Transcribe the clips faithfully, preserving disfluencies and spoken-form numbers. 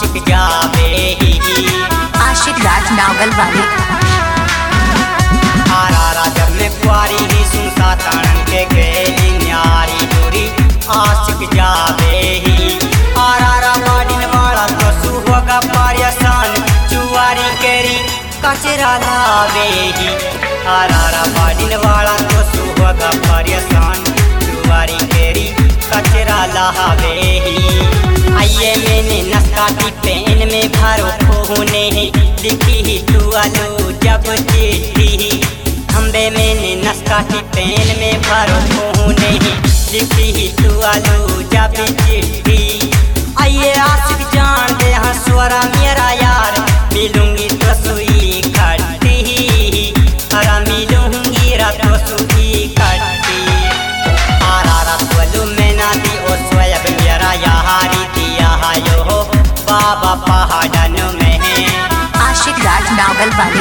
आशिक जावे ही। आशिक राज नावल वाले आरारा जब में कुआरी ही सुनता ताणन के गेली न्यारी दूरी आशिक जावे ही। आरारा बाडिन वाला तो सुहोगा पारियासान चुआरी केरी कचरा लावे ही। आरारा बाडिन वाला तो सुहोगा पारियासान चुआरी केरी कचरा लावे ही। आइए मैंने नस्काती पेन में भरो खोने लिखी ही तू आलू जब चिट्ठी। खम्बे मैंने नस्काती पेन में भरो खोने लिखी ही तू आलू जब चिट्ठी। आइए आशिक जान दे हाँ स्वरा मेरा यार मिलूंगी तो सुई खट्टी। अरा मिलूंगी रा तो सुई खट्टी। आरारा स्वलू में ना दी ओ स्वयं मेरा यारी दिया यो हो बाबा पहाड़न में है। आशिक राज नावल वाले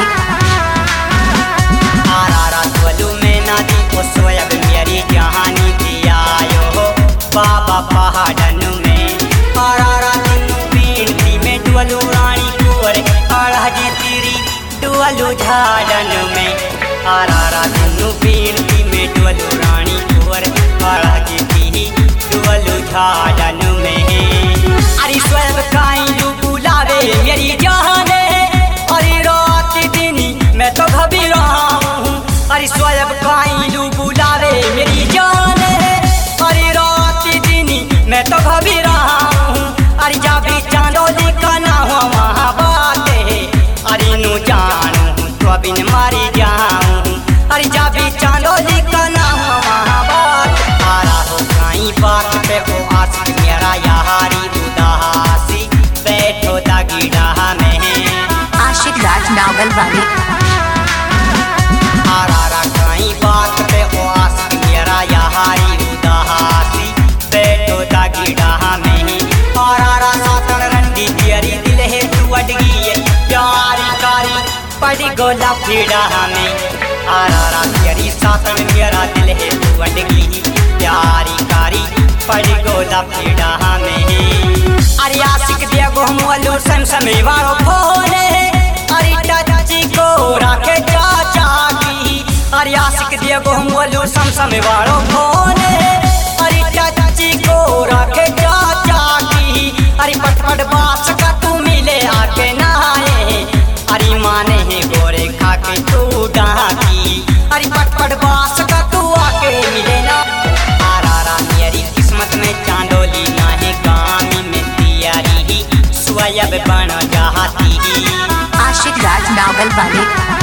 आरारा स्वलू में ना दी ओ स्वयं मेरी जहानी दिया यो हो बाबा पहाड़न में। आरारा तीनू पींडी में डुअलू रानी कुंवर आड़ा जी तेरी डुअलू झाड़न में। आरारा तीनू पींडी में डुअलू रानी कुंवर आड़ा जी तेरी डुअलू झाड़न में। अरे स्वयं काइलू बुलावे मेरी जान अरे रात दिन मैं तो घबरा हूँ। अरे स्वयं काइलू बुलावे मेरी जान अरे रात दिन मैं तो घबरा हूँ। अरे जा भी चांदोली का ना हो वहाँ बात है अरे नू जानू तो अभी मारी जाऊँ। अरे जा भी चांदोली का ना हो वहाँ बात। आरा हो काई बात पे ओ आशिक मेरा यारी उदासी बैठो दागीड़ा में। आशिक राज नावल वाले आरारा काई बात पे ओ आशिक मेरा यारी उदासी बैठो दागीड़ा में। आरारा सातन रंडी तेरी दिल है तू अडगी है प्यारी कारी पड़ी गोला फीड़ा में। आरारा तेरी सातन मेरा दिल है तू अडगी प्यारी कारी पड़ी गोला फीड़ा में। अरे आशिक देखो मोलू समसमी वालो फोने अरे टच्ची को रखे चाचा की। अरे आशिक देखो मोलू समसमी वालो फोने अरे टच्ची को रखे चाचा की। अरे पटपट बास का तू मिले आके नहाए अरे माने है गोरे खा के तू डाकी। अरे पटपट बास का तू आके मिले ना। आरारा मेरी किस्मत में चांदोली ना है गामी में तियारी ही स्वयं बन जाती। आशिक राज नावल वाले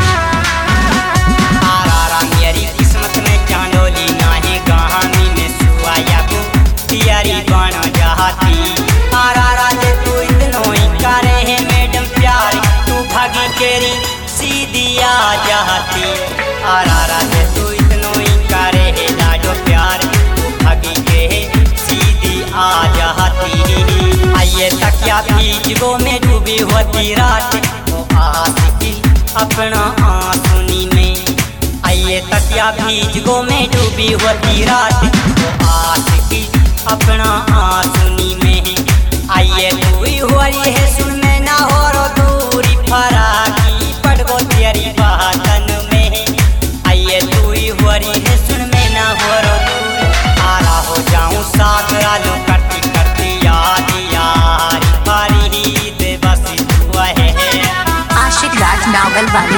आरारा मेरी किस्मत में चांदोली ना है गामी में स्वयं तियारी बन जाती। आरारा जे तू इतनो ही करे है मैडम प्यारी तू भागी केरी सीधी आ जाती। आरारा जे तू इतनो ही करे है लाडो प्यार तू भागी के सीधी आ जाती। आइए तकिया भीज गो में डूबी होती रात ओ आशिकी अपना आंसुनी में। आइए तकिया भीज गो में डूबी होती रात ओ आशिकी अपना आंसुनी में। आइए तू ही हो रही है सुन में ना हो रो दूरी फराकी पड़ गो तेरी बातन में। आइए तू ही हो रही है सुन में ना हो रो दूरी। आरा हो जाऊं साथ आलू करती करती याद यारी फारी दे बस तू है। आशिक राज नावल वाले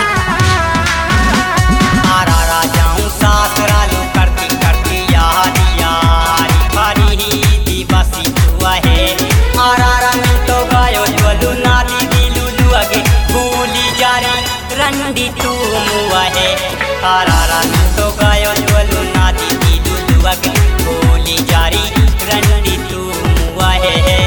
आरा रा जाऊं साथ आलू करती करती याद यारी फारी दी बस तू है। आरारा में तो गायो ज्वलू नादी दिलू लगे भूली जारी रंडी तू मुआ है। आरारा में तो गायो ज्वलू नादी दिलू लगे भूली जारी रंडी तू मुआ है।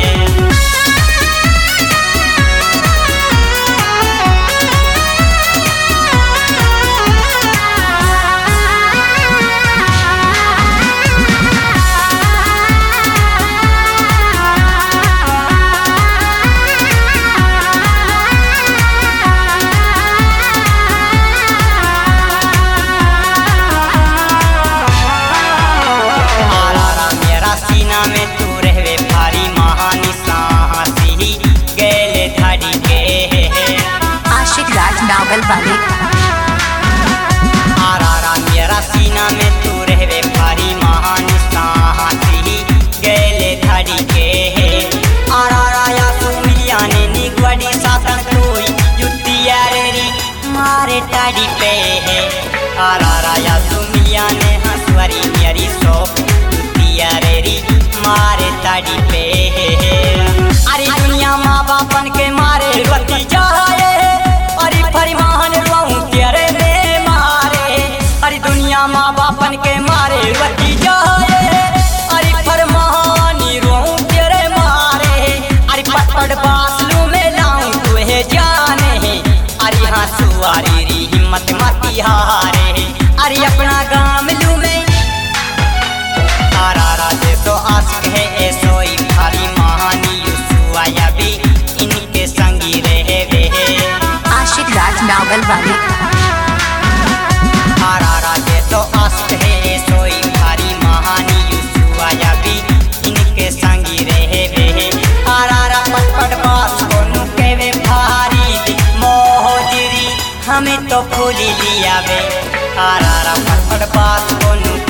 तो फूली लियावे आरारा फटफट बात कोनो